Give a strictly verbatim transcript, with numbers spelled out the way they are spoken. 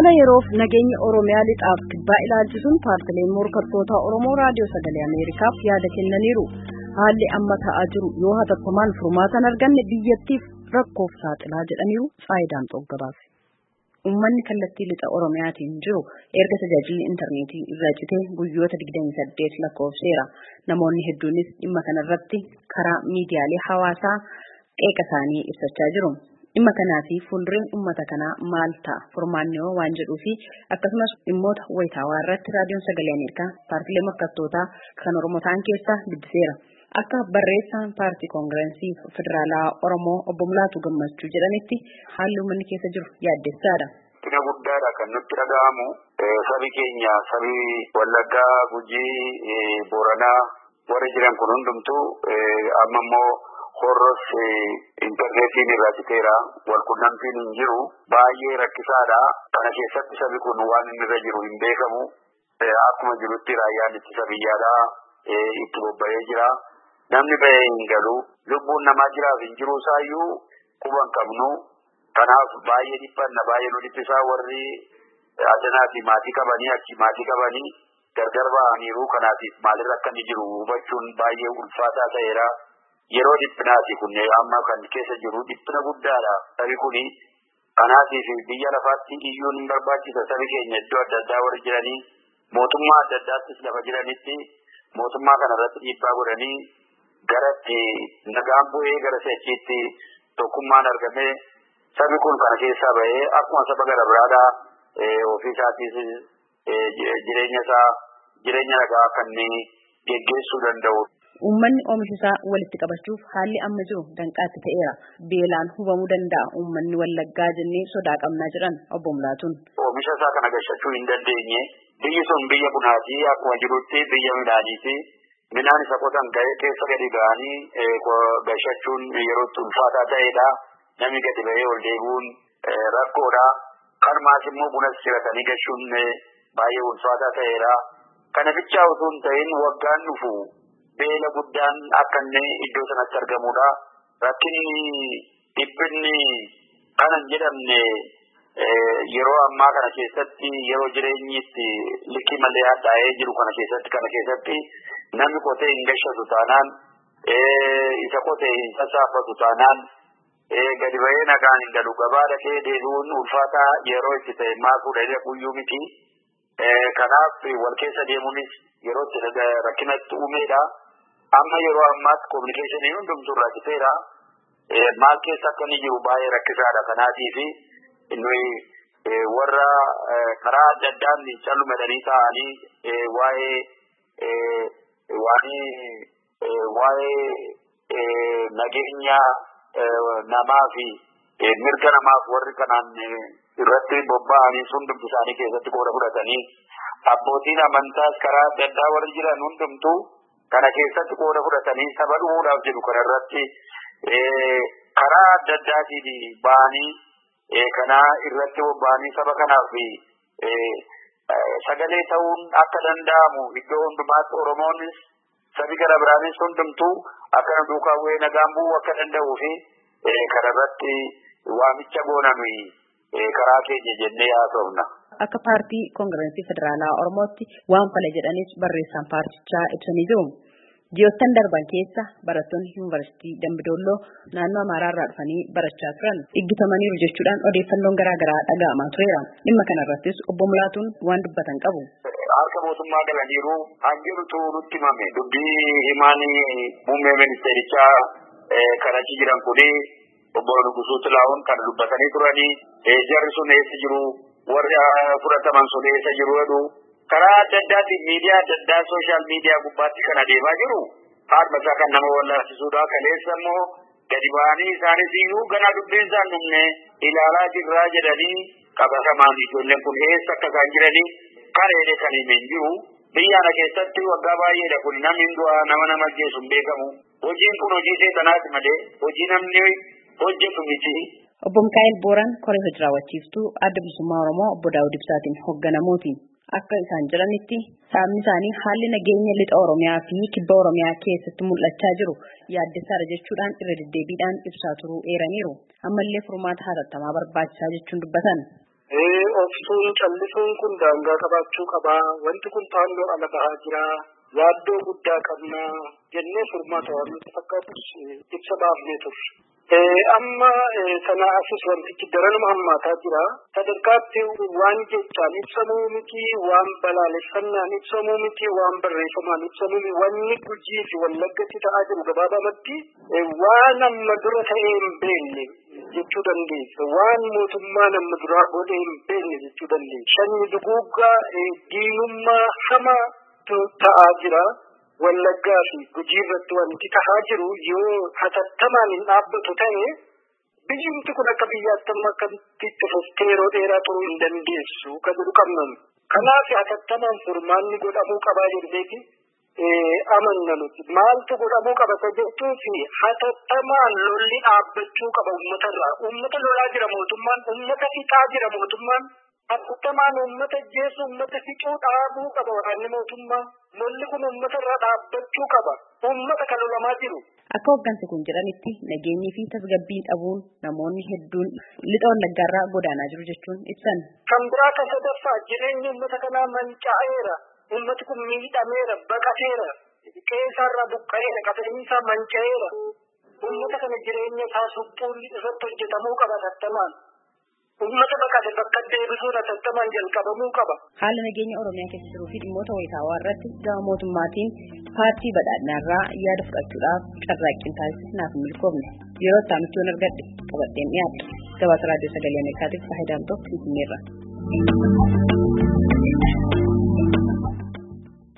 haala yeroof nageenya Oromiyaa lixaaf kibbaa ilaalchisuun paartileen morkattoota Oromoo raadiyoo sagalee Ameerikaaf yaada kennaniiru. Haalli amma ta'aa jiru yoo hatattamaan furmaata arganne biyyattiif rakkoof saaxilaa jedhaniiru. Faayidaan xoggabaase. Uummanni kallattii lixa Oromiyaatiin jiru erga tajaajilli intarneetii irraa citee guyyoota digdamii saddeet lakkoofseera. Namoonni hedduunis dhimma kanarratti karaa miidiyaalee hawaasaa qeeqa isaanii ibsachaa jiru. Dhimma kanaa fi fuuldureen uummata kanaa maal ta'a furmaanni waan jedhuu fi akkasumas dhimmoota wayitaawaa irratti raadiyoon sagalee Ameerikaa paartilee morkattootaa kan Oromoo ta'an keessaa dubbiseera. Akka barreessaan paartii koongirensii federaalaa Oromoo obbo Mulaatu Gammachuu jedhanitti haalli uummanni keessa jiru yaaddessaadha. Tina guddaadha kan nutti dhaga'amu sabi keenya sabi Wallaggaa, Gujii, Booranaa warri jiran kun hundumtuu amma immoo Horros intarneetiin irraa citeera wal qunnamtiin hin jiru baay'ee rakkisaadha. Kana keessatti sabi kun waan inni irra jiru hin beekamu. Akkuma jirutti raayyaan ittisa biyyaadhaa itti bobba'ee jira. Namni ba'ee hin galu lubbuun namaa jiraaf hin jiru isaayyuu quban qabnu. Kanaaf baay'ee dhiphanna baay'ee nu dhiphisaa warri addanaa fi maatii qabanii achi maatii qabanii gargar ba'aniiru. Kanaatiif maalirra akka inni jiru hubachuun baay'ee ulfaataa ta'eera. Yeroo dhiphinaati kun amma kan keessa jiru dhiphina guddaadha. Sabi kuni kanaatiif biyya lafaatti iyyuun hin barbaachisa. Sabi keenya iddoo adda addaa warri jiranii mootummaa adda addaattis lafa jiranitti mootummaa kanarratti dhiibbaa godhanii garatti nagaan bu'ee gara seechiitti tokkummaan argame sabi kun kana keessaa ba'ee akkuma saba gara biraadhaa ofiisaatis jireenya isaa jireenya nagaa kan geggeessuu danda'u. Uummanni oomisha isaa walitti qabachuuf haalli amma jiru danqaatti ta'eera. Beelaan hubamuu danda'a uummanni Wallaggaa jennee sodaa qabnaa jiran obbo Mulaatuun. Oomisha isaa kana gashachuu hin dandeenye biyyi sun biyya bunaati akkuma jirutti biyya midhaaniiti. Midhaan isa qotan keessa gadi ga'anii gashachuun yeroo ulfaataa ta'edha. Namni gadi ba'ee ol deebi'uun rakkoodha. Kanumaas immoo bunas siratanii gashuun baay'ee ulfaataa ta'edha. Kana bichaa osoo hin ta'in waggaan dhufu beela guddaan akka inni iddoo sanatti argamudha. Rakkinni dhiphinni kanan jedhamne yeroo ammaa kana keessatti yeroo jireenyi itti likkii malee hadhaa'ee jiru kana keessatti kana keessatti namni qotee hin gashatu taanaan isa qotee hin sassaafatu taanaan gadi ba'ee nagaan hin galu gabaa dhaqee deebi'uun ulfaataa yeroo itti ta'e maakuudha guyyuu miti. Kanaaf wal keessa deemuunis yeroo itti rakkinatti uumeedha. Amma yeroo ammaatti kominikeeshinii hundumtuu irraa citeera. Maal keessa akka inni jiru baay'ee rakkisaadha. Kanaatiif nuyi warra karaa adda addaan callumadanii ta'anii waa'ee waa'ee nageenya namaa fi mirga namaaf warri kanaan irratti bobba'anii hundumti isaanii keessatti qooda fudhatanii abbootiin amantaas karaa adda addaa warri jiran hundumtuu kana keessatti qooda fudhatanii saba dhufuudhaaf jedhu kana irratti karaa adda addaatiin ba'anii kana irratti bobba'anii saba kanaaf sagalee ta'uun akka danda'amu iddoo hundumaatti Oromoonis sabi gara biraanis hundumtuu akka nu duukaa bu'ee nagaan bu'uu akka danda'uu fi kana irratti waamicha goonanu karaa keenya jennee haasofna. Akka paartii koongirensii federaalaa Oromootti waan fala jedhanis barreessaan paartichaa ibsanii jiru. Ji'oottan darban keessa barattoonni yuunivarsiitii Dambidolloo naannoo Amaaraa irraa dhufanii barachaa turan dhiggitamaniiru jechuudhaan odeeffannoon garaa garaa dhaga'amaa tureera. Dhimma kanarrattis obbo Mulaatuun waan dubbatan qabu. Harka mootummaa galaniiru hanjirutu nutti himame dubbii himaanii muummee ministeerichaa kan achi jiran kuni obbo Nugusuu Tilaa'uun kan dubbatanii turanii jarri sun eessa jiru warri fudhataman sun eessa jiru jedhu karaa adda addaatiin miidiyaa adda addaa sooshaal miidiyaa gubbaatti kan adeemaa jiru haadha isaa kan nama wallaasisuudha. Kaleessa immoo gadi ba'anii isaanis iyyuu ganaa dubbiin isaan dhumne ilaalaa jirraa jedhanii qabatamaan ijoolleen kun eessa akka isaan jiranii kareedhe kan himeen jiru. Biyya kana keessatti waggaa baay'eedha kun namni du'aa nama nama geessu hin beekamu. Hojiin kun hojii seexanaati malee hojii namni hojjetu miti. Obbo Mikaa'el Booraan koree hojii raawwachiiftuu adda bilisummaa Oromoo obbo Daawud Ibsaatiin hoogganamuuti. Akka isaan jiranitti dhaabni isaanii haalli nageenya lixa Oromiyaa fi kibba Oromiyaa keessatti mul'achaa jiru yaaddessaadha jechuudhaan irra deddeebiidhaan ibsaa turuu eeraniiru. Ammallee furmaata hatattamaa barbaachisaa jechuun dubbatan. ee obsuun callisuun kun daangaa qabaachuu qaba wanti kun taannoo ala bahaa jira yaaddoo guddaa qabna jennee furmaata waan nutti fakkaatus ibsa baafnee turre. Amma sana asis wantichi daranuma hammaataa jira sadarkaatti waan jechaan ibsamuu miti waan balaaleffannaan ibsamuu miti waan barreeffamaan ibsamuu miti wanni Gujii fi Wallaggatti ta'aa jiru gabaabamatti waan amma dura ta'ee hin beekne jechuu dandeessa waan mootummaan amma duraa godhee hin beekne jechuu dandeessa shanni duguuggaa diinummaa hamaa ta'aa jira. Wallaggaa fi Gujii irratti wanti ta'aa jiru yoo hatattamaan hin dhaabbatu ta'e biyyumti kun akka biyyaatti amma akkamitti fuftee yeroo dheeraa turuu hin dandeessu kan jedhu qabna. Kanaaf hatattamaan furmaanni godhamuu qabaa jenneeti amanna nuti maaltu godhamuu qaba isa jettuu fi hatattamaan lolli dhaabbachuu qaba uummatarraa uummata lolaa jira mootummaan uummata fixaa jira mootummaan hatattamaan uummata jeessu uummata fixuu dhaabuu qaba waraanni mootummaa. Lolli kun uummatarraa dhaabbachuu qaba. Uummata kan lolamaa jiru. Akka hoggansi kun jedhanitti nageenyii fi tasgabbii dhabuun namoonni hedduun lixa Wallaggaarraa godaanaa jiru jechuun ibsan. Kan biraa kan sadaffaa jireenyi uummata kanaa manca'eera. Uummati kun miidhameera, baqateera. Qe'eerraa buqqa'eera, qabeenyi isaa manca'eera. Uummata kana jireenya isaa suphuun irratti hojjetamuu qaba hatattamaan. Uummata baqate bakka deebisuun hatattamaan jalqabamuu qaba. Haala nageenya Oromiyaa keessa jiruu fi dhimmoota wayitaawaa irratti gama mootummaatiin paartii badhaadhinaarraa yaada fudhachuudhaaf carraaqqiin taasisnaaf milkoomne yeroo itti argadhe qabadheen dhiyaadhe gabaasa raadiyoo sagalee Ameerikaatiif Faayidaamtoo Finfinneerra.